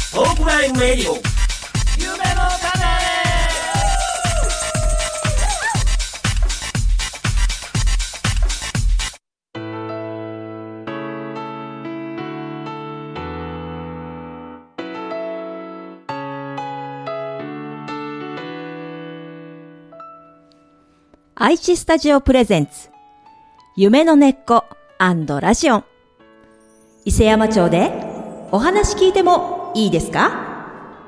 トークライブレディオ夢の種。 愛知スタジオプレゼンツ夢の根っこ&ラジオン。伊勢山町でお話聞いてもいいですか？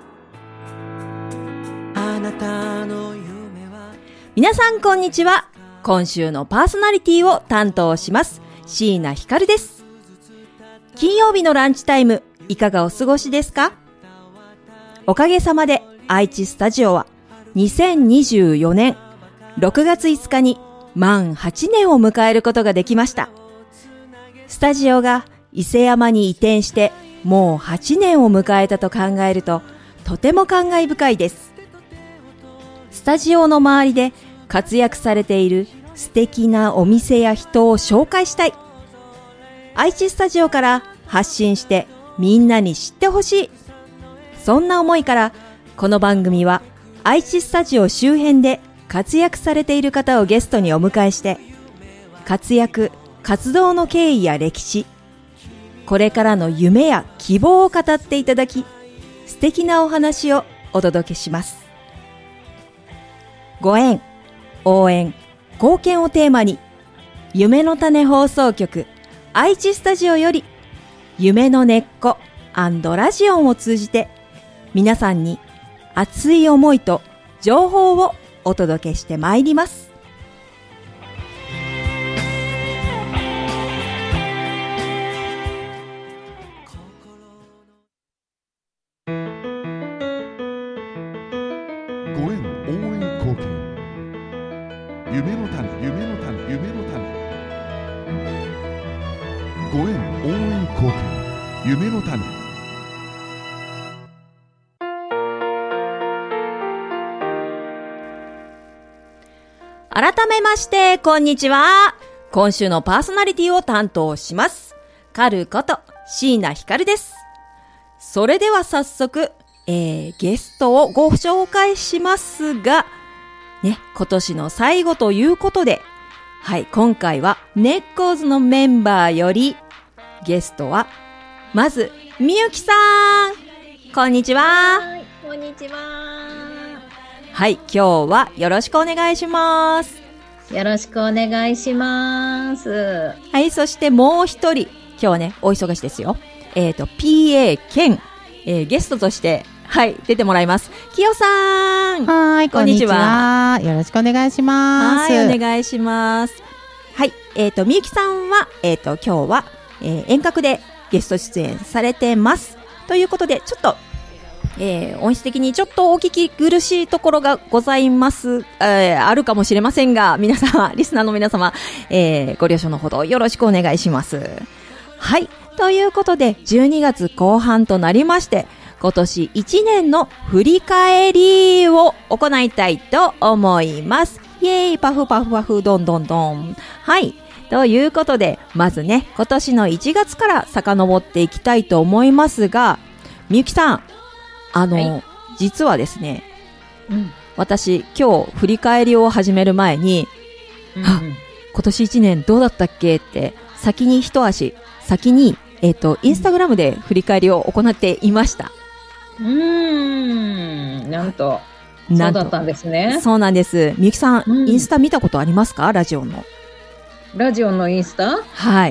あなたの夢は。 皆さんこんにちは。今週のパーソナリティを担当します椎名ひかるです。金曜日のランチタイムいかがお過ごしですか？おかげさまで愛知スタジオは2024年6月5日に満8年を迎えることができました。スタジオが伊勢山に移転してもう8年を迎えたと考えるととても感慨深いです。スタジオの周りで活躍されている素敵なお店や人を紹介したい。愛知スタジオから発信してみんなに知ってほしい。そんな思いからこの番組は愛知スタジオ周辺で活躍されている方をゲストにお迎えして活躍・活動の経緯や歴史、これからの夢や希望を語っていただき、素敵なお話をお届けします。ご縁、応援、貢献をテーマに夢の種放送局愛知スタジオより夢の根っこ&ラジオンを通じて皆さんに熱い思いと情報をお届けしてまいります。 ご縁、応援、貢献。夢の種、夢の種、夢の種。ご縁、応援、貢献。夢の種。 改めましてこんにちは。今週のパーソナリティを担当しますカルこと椎名ひかるです。それでは早速、ゲストをご紹介しますがね、今年の最後ということで、はい、今回はネッコーズのメンバーよりゲストはまずみゆきさん、こんにちは。 はい、こんにちは。 はい、今日はよろしくお願いします。 よろしくお願いします。 はい、そしてもう一人、今日はね、お忙しいですよ。PA 兼、ゲストとして、はい、出てもらいます。きよさん。 はい、こんにちは。よろしくお願いします。 はい、お願いします。はい、みゆきさんは、今日は、遠隔でゲスト出演されてます。ということで、ちょっと、音質的にちょっとお聞き苦しいところがございます、あるかもしれませんが、皆様、リスナーの皆様、ご了承のほどよろしくお願いします。はい、ということで12月後半となりまして、今年1年の振り返りを行いたいと思います。イエーイ、パフパフパフ、ドンドンドン。はい、ということでまずね、今年の1月から遡っていきたいと思いますが、みゆきさん、はい、実はですね、私今日振り返りを始める前に、今年1年どうだったっけって先にインスタグラムで振り返りを行っていました。 なんとそうだったんですね。 そうなんです。みゆきさん、インスタ見たことありますか？ラジオのインスタ？はい。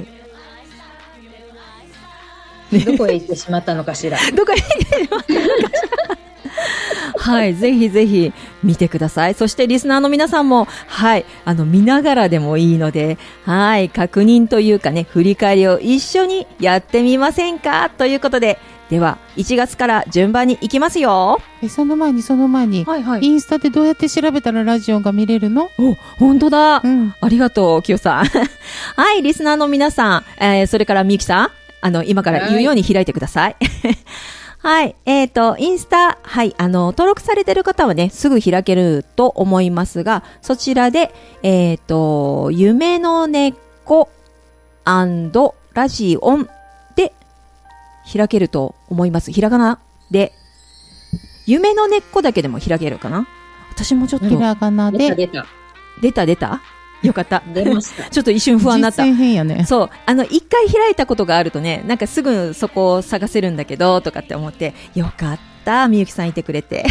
どこへ行ってしまったのかしら。 どこへ行ってしまったのかしら。はい、ぜひぜひ見てください。そしてリスナーの皆さんも、はい、見ながらでもいいので、はい、確認というかね、振り返りを一緒にやってみませんかということで、では1月から順番に行きますよ。 その前に、はいはい、インスタでどうやって調べたらラジオが見れるの？ お、本当だ、ありがとう、きよさん。はい、リスナーの皆さん、それからみゆきさん、今から言うように開いてください。はい。インスタ、はい。登録されてる方はね、すぐ開けると思いますが、そちらで、夢の根っこ&ラジオンで開けると思います。ひらがなで、夢の根っこだけでも開けるかな。私もちょっと。 ひらがなで。 出たよかった。 出ました。 ちょっと一瞬不安になった。 実践編やね。 そう。一回開いたことがあるとね、なんかすぐそこを探せるんだけど、とかって思って、よかった。みゆきさんいてくれて。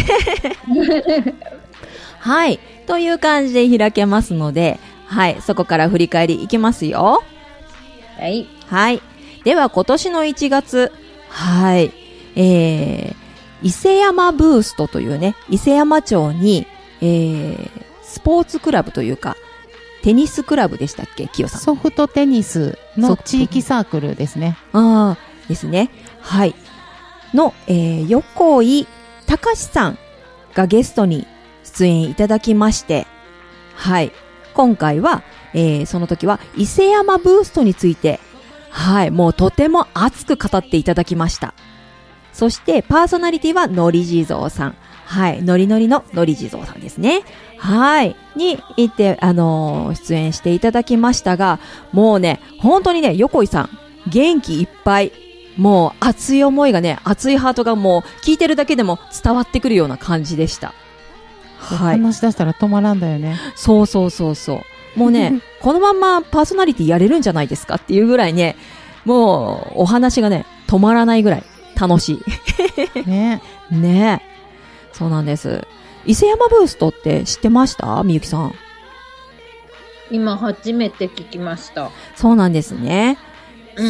はい。という感じで開けますので、はい。そこから振り返りいきますよ。 はい。 はい。では今年の1月、はい。伊勢山ブーストというね、伊勢山町に、スポーツクラブというか、テニスクラブでしたっけ、きよさん。 ソフトテニスの地域サークルですね。 ああ、ですね。はい。の、横井隆さんがゲストに出演いただきまして、はい。今回は、その時は伊勢山ブーストについて、はい、もうとても熱く語っていただきました。そしてパーソナリティはのり地蔵さん。はい、ノリノリののり地蔵さんですね。はい、にいて、出演していただきましたが、もうね、本当にね、横井さん、元気いっぱい。もう熱い思いがね、熱いハートがもう聞いてるだけでも伝わってくるような感じでした。 はい。話し出したら止まらんだよね。 そう。もうね、このまんまパーソナリティやれるんじゃないですかっていうぐらいね、もうお話がね、止まらないぐらい楽しい。ね。そうなんです。伊勢山ブーストって知ってました？みゆきさん。 今初めて聞きました。 そうなんですね。そう。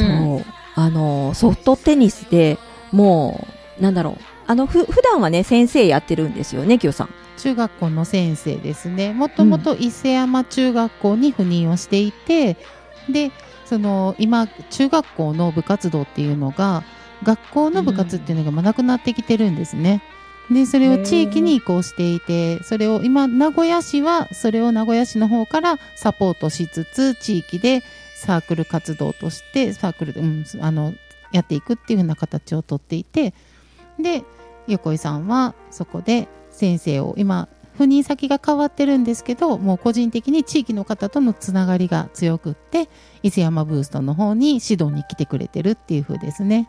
ソフトテニスでもう、なんだろう。普段はね、先生やってるんですよね、きよさん。 中学校の先生ですね。もともと伊勢山中学校に赴任をしていて、で、今、中学校の部活動っていうのが、学校の部活っていうのがなくなってきてるんですね。で、それを地域に移行していて、それを今、名古屋市は、それを名古屋市の方からサポートしつつ、地域でサークル活動として、サークルで、やっていくっていう風な形をとっていて、で、横井さんはそこで先生を、今、赴任先が変わってるんですけど、もう個人的に地域の方とのつながりが強くって、伊勢山ブーストの方に指導に来てくれてるっていう風ですね。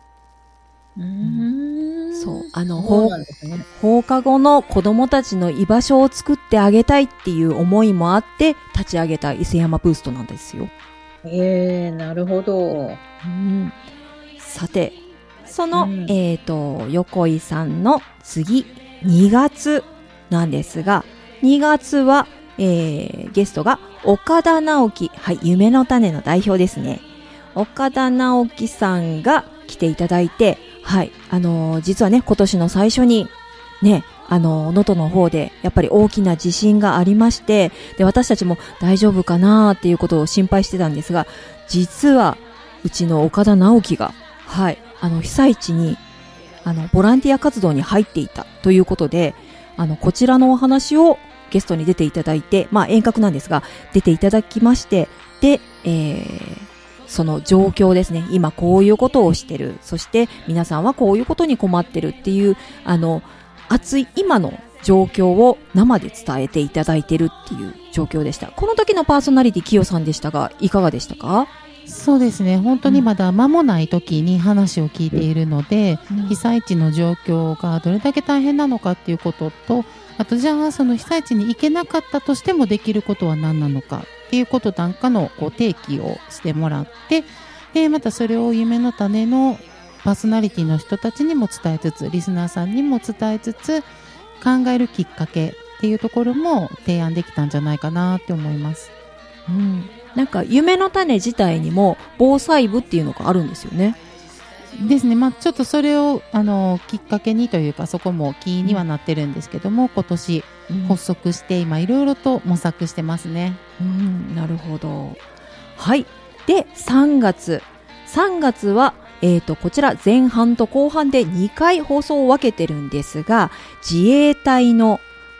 そう、放課後の子供たちの居場所を作ってあげたいっていう思いもあって立ち上げた伊勢山ブーストなんですよ。 なるほど。 さて、その、横井さんの次、2月なんですが、2月は、ゲストが岡田直樹、はい、夢の種の代表ですね。岡田直樹さんが来ていただいて、はい、実はね、今年の最初に、ね、能登の方で、やっぱり大きな地震がありまして、で、私たちも大丈夫かなーっていうことを心配してたんですが、実は、うちの岡田直樹が、はい、被災地に、ボランティア活動に入っていたということで、こちらのお話をゲストに出ていただいて、まあ遠隔なんですが、出ていただきまして、で、その状況ですね。今こういうことをしてる。そして皆さんはこういうことに困ってるっていう、熱い今の状況を生で伝えていただいてるっていう状況でした。この時のパーソナリティきよさんでしたが、いかがでしたか？ そうですね。本当にまだ間もない時に話を聞いているので、被災地の状況がどれだけ大変なのかっていうことと、あとじゃあその被災地に行けなかったとしてもできることは何なのかっていうことなんかの提起をしてもらって、でまたそれを夢の種のパーソナリティの人たちにも伝えつつ、リスナーさんにも伝えつつ、考えるきっかけっていうところも提案できたんじゃないかなって思います。 なんか夢の種自体にも防災部っていうのがあるんですよね。 ですね。まあちょっとそれをきっかけにというか、そこもキーにはなってるんですけども、今年発足して今いろいろと模索してますね。 なるほど。はい。で3月はこちら前半と後半で2回放送を分けてるんですが、自衛隊の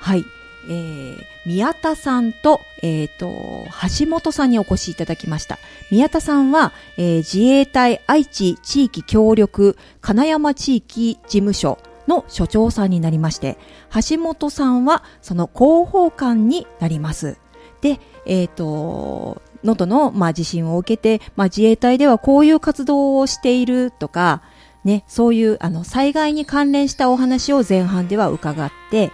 宮田さんと、橋本さんにお越しいただきました。宮田さんは、自衛隊愛知地域協力金山地域事務所の所長さんになりまして、橋本さんはその広報官になります。で、能登の、地震を受けて、自衛隊ではこういう活動をしているとか、 ね、そういう災害に関連したお話を前半では伺って、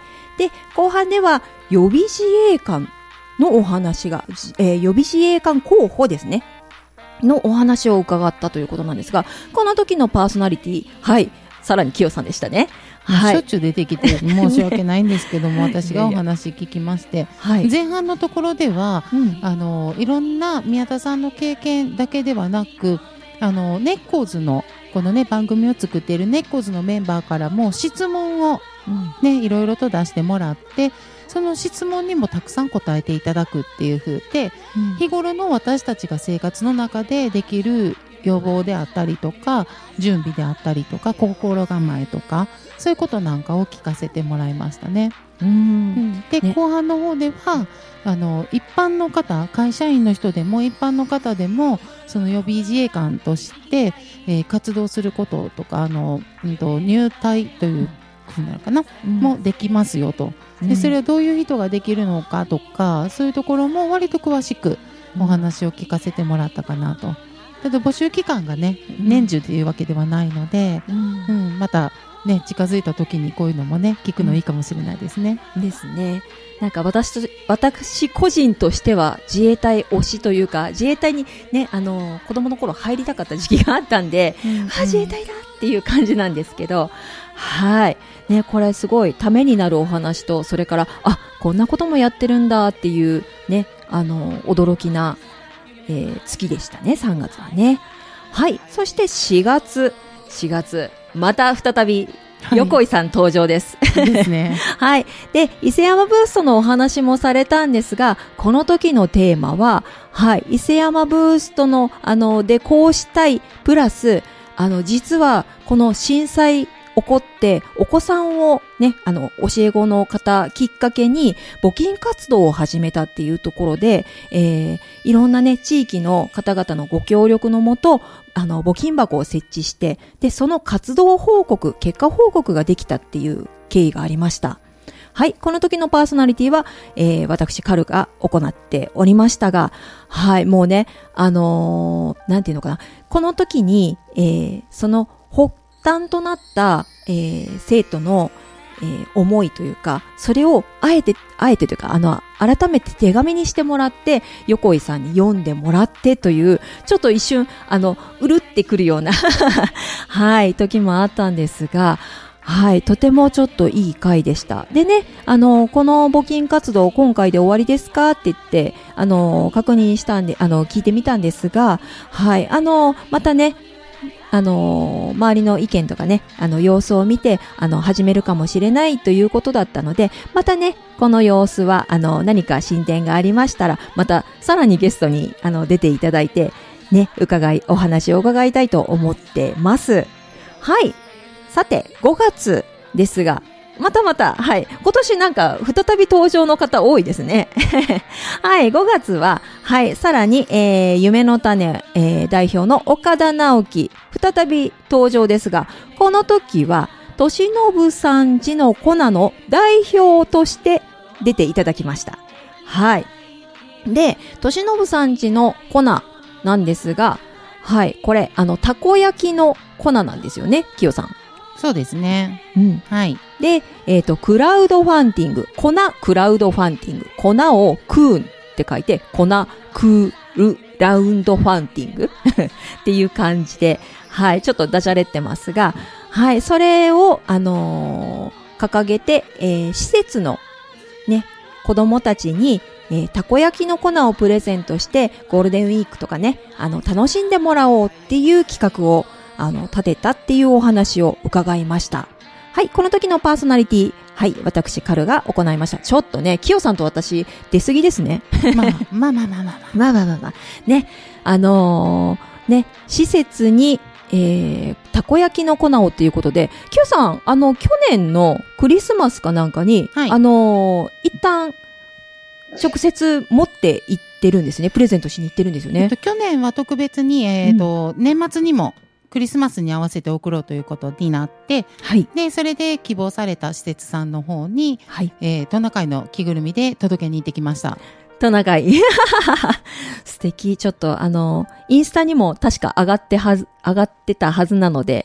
で、後半では予備自衛官のお話が、予備自衛官候補ですね。のお話を伺ったということなんですが、この時のパーソナリティ、はい、さらにキヨさんでしたね。はい、 しょっちゅう出てきて申し訳ないんですけども、私がお話聞きまして、 はい、 前半のところでは、いろんな宮田さんの経験だけではなく、ネッコーズのこのね番組を作っているネッコーズのメンバーからも質問をね、いろいろと出してもらって、その質問にもたくさん答えていただくっていう風で、日頃の私たちが生活の中でできる予防であったりとか準備であったりとか心構えとかそういうことなんかを聞かせてもらいましたね。で、後半の方では一般の方、会社員の人でも一般の方でもその予備自衛官として、活動することとか入隊というふうなのかな、もできますよと。でそれはどういう人ができるのかとか、そういうところも割と詳しくお話を聞かせてもらったかなと。ただ募集期間がね年中というわけではないので、またね近づいた時にこういうのもね聞くのいいかもしれないですね。 ですね。なんか私個人としては自衛隊推しというか、自衛隊にね子供の頃入りたかった時期があったんで、自衛隊だっていう感じなんですけど、はいね、これすごいためになるお話と、それからこんなこともやってるんだっていうね驚きな、月でしたね、3月はね。はい。そして4月また再び横井さん登場です。 ですね。 はい。で、伊勢山ブーストのお話もされたんですが、この時のテーマは、はい、伊勢山ブーストのでこうしたいプラス、実はこの震災起こってお子さんをね教え子の方きっかけに募金活動を始めたっていうところで、いろんなね地域の方々のご協力のもと募金箱を設置して、でその活動報告、結果報告ができたっていう経緯がありました。はい、この時のパーソナリティは、私カルが行っておりましたが、はい、もうねなんていうのかな、この時に、その発端となった、生徒の、思いというか、それをあえてというか改めて手紙にしてもらって横井さんに読んでもらってという、ちょっと一瞬うるってくるようなはい時もあったんですが、はい、とてもちょっといい回でした。でね、この募金活動今回で終わりですかって言って確認したんで聞いてみたんですが、はいまたね周りの意見とかね、様子を見て、始めるかもしれないということだったので、またね、この様子は、何か進展がありましたら、また、さらにゲストに、出ていただいて、ね、お話を伺いたいと思ってます。はい。さて、5月ですが、また、はい。今年なんか、再び登場の方多いですね。はい。5月は、はい。さらに、夢の種、代表の岡田直樹、再び登場ですが、この時は、としのぶさんちのコナの代表として出ていただきました。はい。で、としのぶさんちのコナなんですが、はい。これ、たこ焼きのコナなんですよね、きよさん。 そうですね。はい。 で、クラウドファンディング、クラウドファンディング、粉をクーンって書いて、粉クールラウンドファンディングっていう感じで、はい、ちょっとダジャレってますが、はい、それを、掲げて、施設のね、子供たちに、たこ焼きの粉をプレゼントして、ゴールデンウィークとかね、楽しんでもらおうっていう企画を、立てたっていうお話を伺いました。はい、この時のパーソナリティ、はい、私カルが行いました。ちょっとね、キヨさんと私出過ぎですね。まあね、ね、施設に、たこ焼きの粉をっていうことで、キヨさん去年のクリスマスかなんかに、はい、一旦直接持って行ってるんですね。プレゼントしに行ってるんですよね。 去年は特別に年末にもクリスマスに合わせて送ろうということになって、はい、でそれで希望された施設さんの方に、はい、トナカイの着ぐるみで届けに行ってきました。 トナカイ素敵。ちょっとインスタにも確か上がってたはずなので、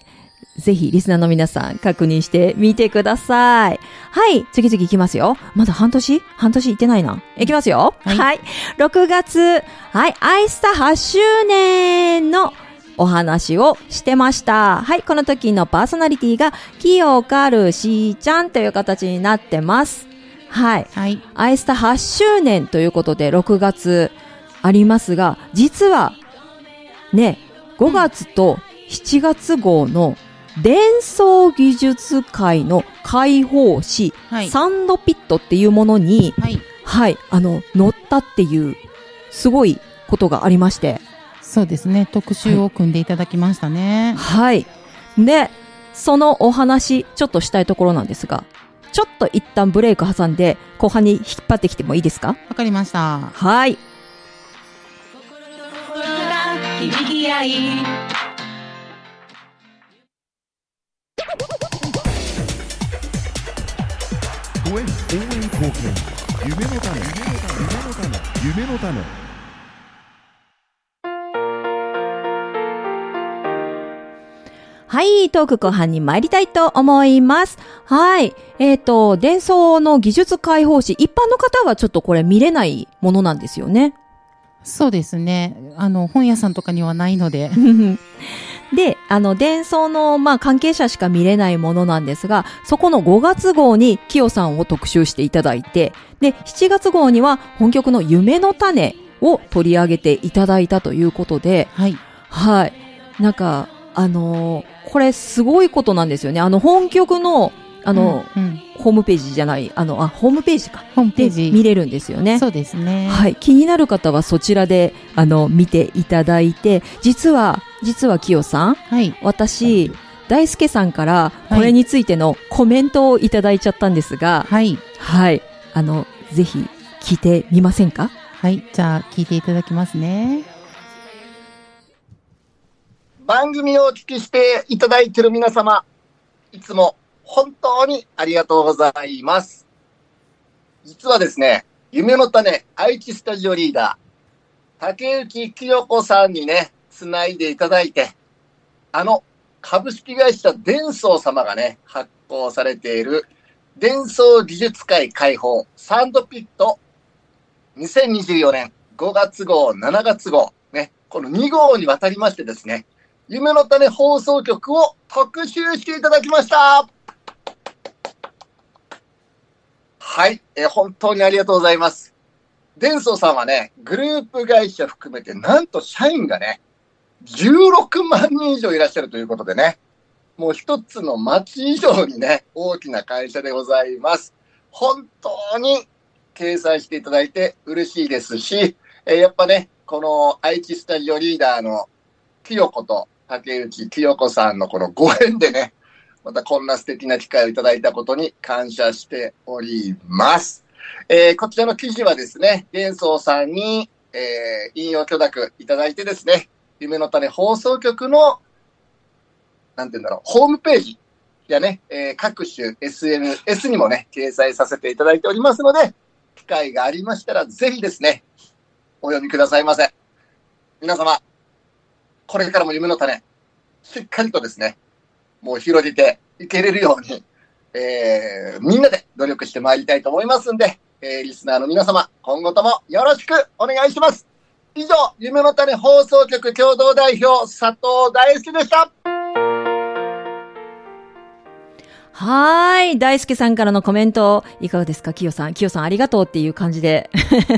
ぜひリスナーの皆さん確認してみてください。はい、次々いきますよ。まだ半年いってないな。いきますよ。はい。6月、はい、アイスタ8周年のお話をしてました。はい、この時のパーソナリティが清かるしーちゃんという形になってます。はい。はい。アイスタ8周年ということで6月ありますが、実はね、5月と7月号の伝送技術会の会報誌、はい、サンドピットっていうものに、はい、はい、載ったっていうすごいことがありまして。 そうですね、特集を組んでいただきましたね。 はい。で、そのお話ちょっとしたいところなんですが、ちょっと一旦ブレイク挟んで後半に引っ張ってきてもいいですか？ わかりました。 はい。 響き合い応援貢献夢の種夢の種はい、トーク後半に参りたいと思います。はい。伝送の技術解放誌、一般の方はちょっとこれ見れないものなんですよね。 そうですね。本屋さんとかにはないので。 で、伝送の、関係者しか見れないものなんですが、そこの5月号にキヨさんを特集していただいて、で、7月号には本局の夢の種を取り上げていただいたということで、はい。はい。なんか、これすごいことなんですよね。本局の、ホームページじゃない、ホームページか。 ホームページ。 で見れるんですよね。 そうですね。 はい。気になる方はそちらで、見ていただいて、実は、きよさん。はい。私、大輔さんから、これについてのコメントをいただいちゃったんですが、はい。はい。ぜひ、聞いてみませんか？ はい。じゃあ、聞いていただきますね。 番組をお聞きしていただいている皆様、いつも本当にありがとうございます。実はですね、夢の種愛知スタジオリーダー、竹内清子さんにね、つないでいただいて、株式会社伝送様がね、発行されている伝送技術会開放サンドピット2024年5月号、7月号、ね、この2号にわたりましてですね、夢の種放送局を特集していただきました。はい、本当にありがとうございます。伝送さんはね、グループ会社含めてなんと社員がね、16万人以上いらっしゃるということでね、もう一つの町以上にね、大きな会社でございます。本当に掲載していただいて嬉しいですし、やっぱね、この愛知スタジオリーダーの清子と竹内清子さんのこのご縁でね、またこんな素敵な機会をいただいたことに感謝しております。こちらの記事はですね、伝送さんに、引用許諾いただいてですね、夢の種放送局の、ホームページやね、各種 SNS にもね、掲載させていただいておりますので、機会がありましたらぜひですね、お読みくださいませ。皆様、これからも夢の種、しっかりとですね、もう広げていけれるように、みんなで努力してまいりたいと思いますんで、リスナーの皆様、今後ともよろしくお願いします。以上、夢の種放送局共同代表、佐藤大輔でした。 はーい、大輔さんからのコメント、いかがですか、きよさん。きよさんありがとうっていう感じで。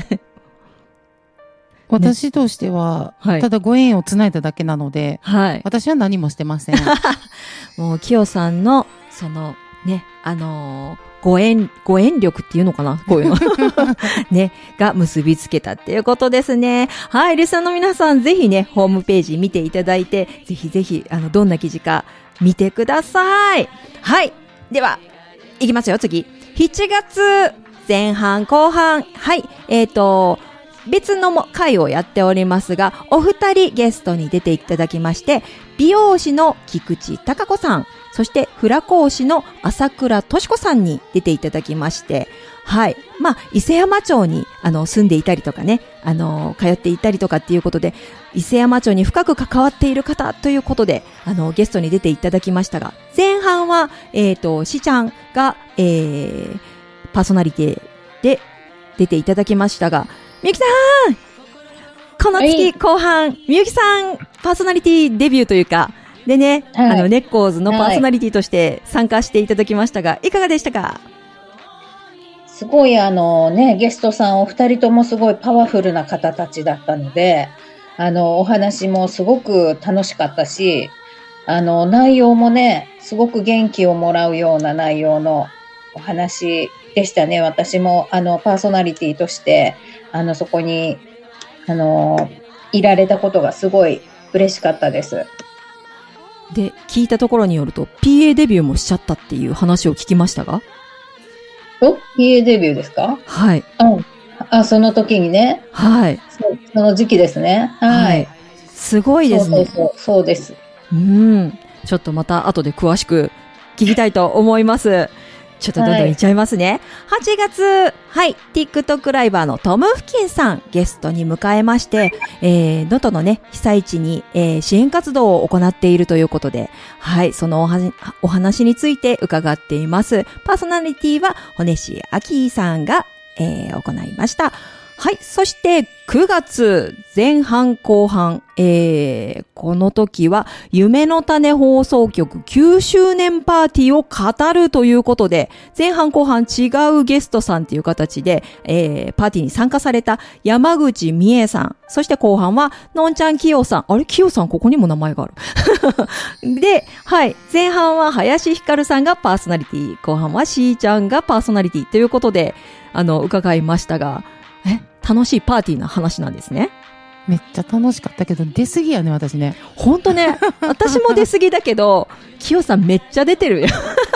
私としては、ね、ただご縁をつないだだけなので、はい、私は何もしてません。 もう、きよさんの、ね、ご縁力っていうのかなこういうの。ね、が結びつけたっていうことですね。はい、リスナーの皆さん、ぜひね、ホームページ見ていただいて、ぜひぜひ、どんな記事か見てください。はい。では、いきますよ、次。7月前半後半。はい。別の回をやっておりますが、お二人ゲストに出ていただきまして、美容師の菊池貴子さん、そしてフラ講師の朝倉俊子さんに出ていただきまして、 はい。まあ、伊勢山町に、住んでいたりとかね、通っていたりとかっていうことで、伊勢山町に深く関わっている方ということで、ゲストに出ていただきましたが、前半は、しちゃんが、パーソナリティで出ていただきましたが、みゆきさんこの月後半、みゆきさん、パーソナリティデビューというか、でね、 はい、 ネッコーズのパーソナリティとして参加していただきましたが、いかがでしたか？ すごいゲストさんお二人ともすごいパワフルな方たちだったので、お話もすごく楽しかったし、内容もね、すごく元気をもらうような内容のお話でしたね。私も、パーソナリティとして、そこに、いられたことがすごい嬉しかったです。 で、聞いたところによると、PA デビューもしちゃったっていう話を聞きましたが。 PA デビューですか？ はい。 その時にね。 はい。 その時期ですね。はい。 すごいですね。 そうです。 ちょっとまた後で詳しく聞きたいと思います。ちょっとどんどんいっちゃいますね。はい、8月、はい、TikTok ライバーのトム・フキンさん、ゲストに迎えまして、能登のね、被災地に、支援活動を行っているということで、はい、そのお話について伺っています。パーソナリティは、骨師明さんが、行いました。はい。そして、9月前半後半、この時は、夢の種放送局9周年パーティーを語るということで、前半後半違うゲストさんという形で、パーティーに参加された山口美恵さん、そして後半は、のんちゃんきよさん。あれきよさん、ここにも名前がある。で、はい。前半は林ひかるさんがパーソナリティ、後半はしーちゃんがパーソナリティということで、伺いましたが、楽しいパーティーな話なんですね。 めっちゃ楽しかったけど、出過ぎやね、私ね。 ほんとね。私も出過ぎだけど、きよさんめっちゃ出てるよ。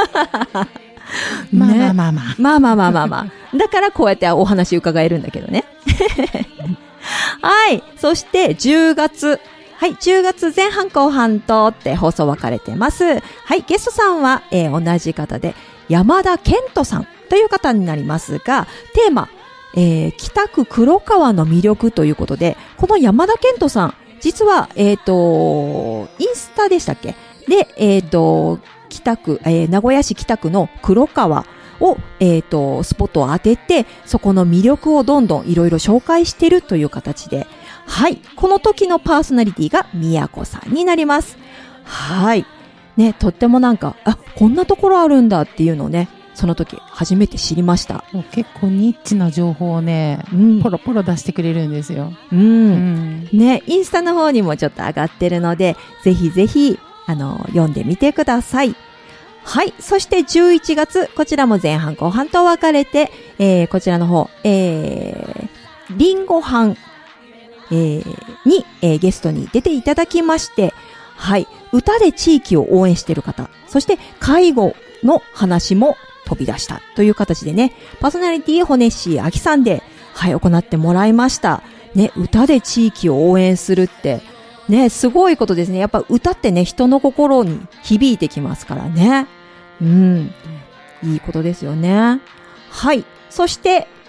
まあ。 だからこうやってお話伺えるんだけどね。はい。そして10月。はい。10月前半後半とって放送分かれてます。はい。ゲストさんは、同じ方で、山田健人さんという方になりますが、テーマ、北区黒川の魅力ということで、この山田健人さん、実は、インスタでしたっけで、北区、名古屋市北区の黒川を、スポットを当てて、そこの魅力をどんどんいろいろ紹介しているという形で、はい。この時のパーソナリティが宮子さんになります。はい。ね、とってもなんか、こんなところあるんだっていうのをね、その時初めて知りました。 結構ニッチな情報をね、ポロポロ出してくれるんですよ。 ね、インスタの方にもちょっと上がってるので、ぜひぜひ、読んでみてください。はい。そして11月、こちらも前半後半と分かれて、こちらの方、リンゴ班、に、ゲストに出ていただきまして、はい。歌で地域を応援している方、そして介護の話も飛び出したという形でね、パーソナリティ骨師あきさんで、はい、行ってもらいました。ね、歌で地域を応援するって、ね、すごいことですね。やっぱ歌ってね、人の心に響いてきますからね。いいことですよね。はい。そして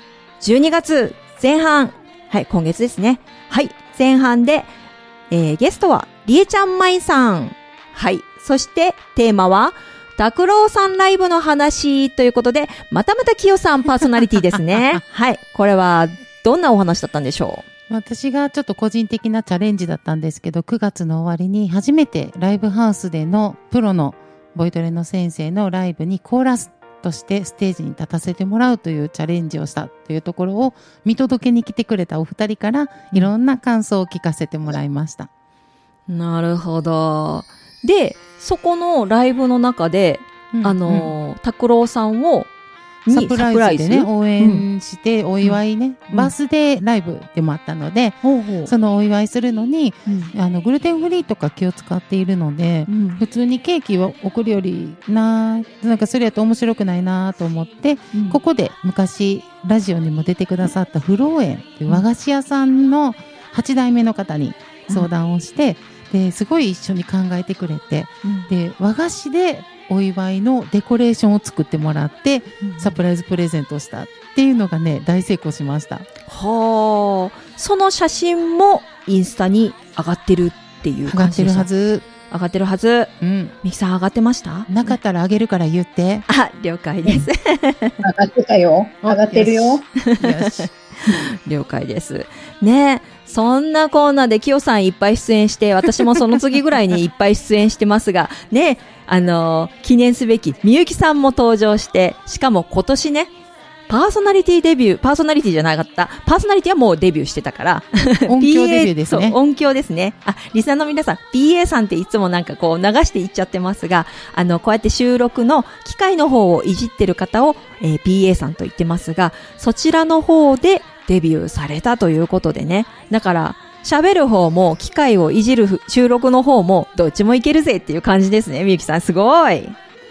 、12月前半。はい、今月ですね。はい、前半で、ゲストは、りえちゃんまいさん。はい。そして、テーマは、拓郎さんライブの話ということで、またまたきよさんパーソナリティですね。はい。これは、どんなお話だったんでしょう？ 私がちょっと個人的なチャレンジだったんですけど、9月の終わりに初めてライブハウスでのプロのボイトレの先生のライブにコーラスとしてステージに立たせてもらうというチャレンジをしたというところを見届けに来てくれたお二人からいろんな感想を聞かせてもらいました。 なるほど。で、そこのライブの中で、拓郎さんをサプライズでね、応援して、お祝いね、バースデーライブでもあったので、そのお祝いするのに、グルテンフリーとか気を使っているので、普通にケーキを送るよりなんかそれやと面白くないなと思って、ここで昔ラジオにも出てくださったフローエンという和菓子屋さんの8代目の方に相談をして、ですごい一緒に考えてくれて、で和菓子でお祝いのデコレーションを作ってもらって、サプライズプレゼントしたっていうのがね、大成功しました。 はあ、その写真もインスタに上がってるっていう感じですか？上がってるはず。うん。みきさん上がってました？ なかったらあげるから言って。 あ、了解です。 上がってたよ。上がってるよ。よし。 了解です。ね、そんなコーナーできよさんいっぱい出演して、私もその次ぐらいにいっぱい出演してますが、ね、記念すべきみゆきさんも登場して、しかも今年ね、パーソナリティじゃなかった。パーソナリティはもうデビューしてたから。 音響デビューですね。 そう、音響ですね。あ、リスナーの皆さん、PA さんっていつもなんかこう流していっちゃってますが、こうやって収録の機械の方をいじってる方を、PA さんと言ってますが、そちらの方でデビューされたということでね。だから、喋る方も機械をいじる収録の方もどっちもいけるぜっていう感じですね。みゆきさん、すごい。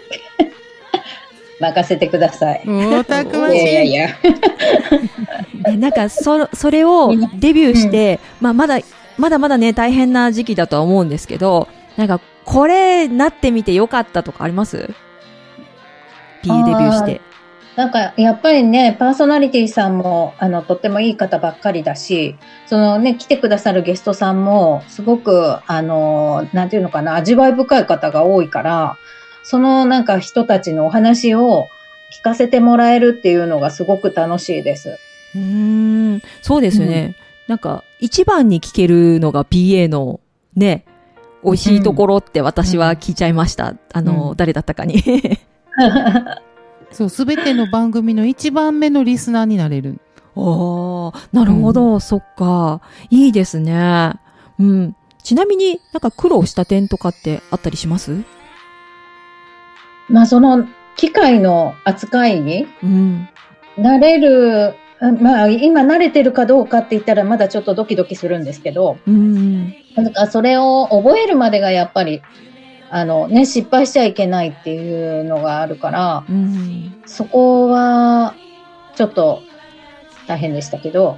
任せてください。 たくましい。 いや。 なんかそれをデビューして、まだね、大変な時期だとは思うんですけど、なんかこれなってみてよかったとかあります？ PA デビューして。 なんかやっぱりね、パーソナリティさんもとってもいい方ばっかりだし、そのね、来てくださるゲストさんもすごくなんていうのかな、味わい深い方が多いから、そのなんか人たちのお話を聞かせてもらえるっていうのがすごく楽しいです。 そうですよね。なんか一番に聞けるのが PA のね、美味しいところって私は聞いちゃいました。誰だったかに。 そう、すべての番組の一番目のリスナーになれる。 なるほど、そっか。いいですね。うん。ちなみになんか苦労した点とかってあったりします？ まあその機械の扱いに慣れる、まあ今慣れてるかどうかって言ったらまだちょっとドキドキするんですけど、なんかそれを覚えるまでがやっぱりね、失敗しちゃいけないっていうのがあるから、そこはちょっと大変でしたけど、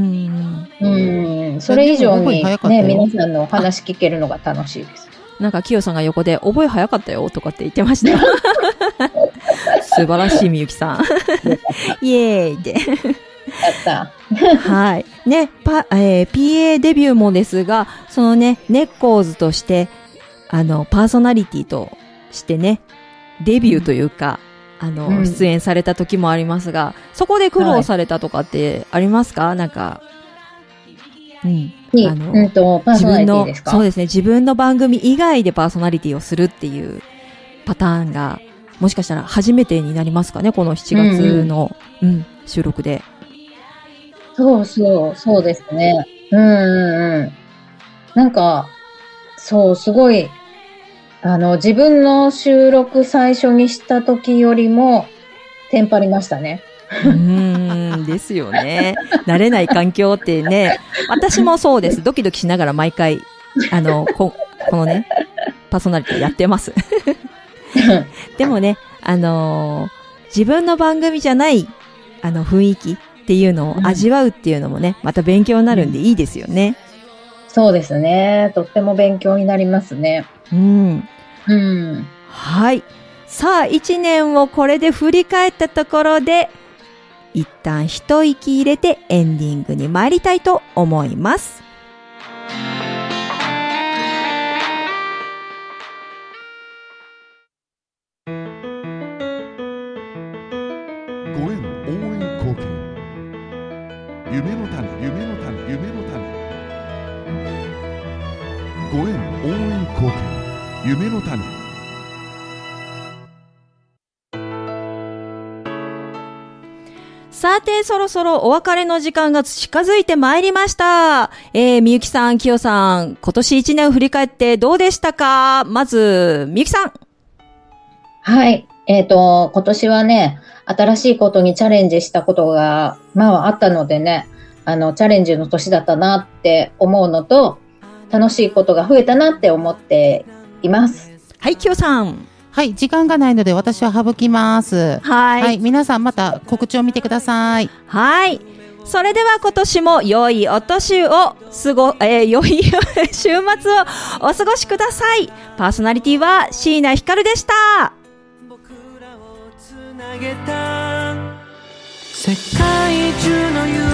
それ以上にね、皆さんのお話聞けるのが楽しいです。 なんか、きよさんが横で、覚え早かったよ、とかって言ってました。素晴らしい、みゆきさん。イエーイって。 やった。 はい。ね、PA デビューもですが、そのね、ネッコーズとして、パーソナリティとしてね、デビューというか、出演された時もありますが、そこで苦労されたとかってありますか？なんか、 パーソナリティですか？ そうですね。自分の番組以外でパーソナリティをするっていうパターンが、もしかしたら初めてになりますかね、この7月の、収録で。 そうですね。なんか、そう、すごい、自分の収録最初にした時よりも、テンパりましたね。 ですよね。慣れない環境ってね、私もそうです。ドキドキしながら毎回、このね、パーソナリティやってます。でもね、自分の番組じゃない、雰囲気っていうのを味わうっていうのもね、また勉強になるんでいいですよね。 そうですね。とっても勉強になりますね。 はい。さあ、1年をこれで振り返ったところで、一旦一息入れてエンディングに参りたいと思います。 ご縁応援貢献、夢の種、夢の種、夢の種。ご縁応援貢献、夢の種。 さて、そろそろお別れの時間が近づいてまいりました。みゆきさん、きよさん、今年1年を振り返ってどうでしたか？まず、みゆきさん。 はい。今年はね、新しいことにチャレンジしたことが、あったのでね、チャレンジの年だったなって思うのと、楽しいことが増えたなって思っています。 はい、きよさん。 はい、時間がないので私は省きます。はい、皆さんまた告知を見てください。 はい。それでは今年も良いお年を良い週末をお過ごしください。パーソナリティは椎名ひかるでした。 世界中の夢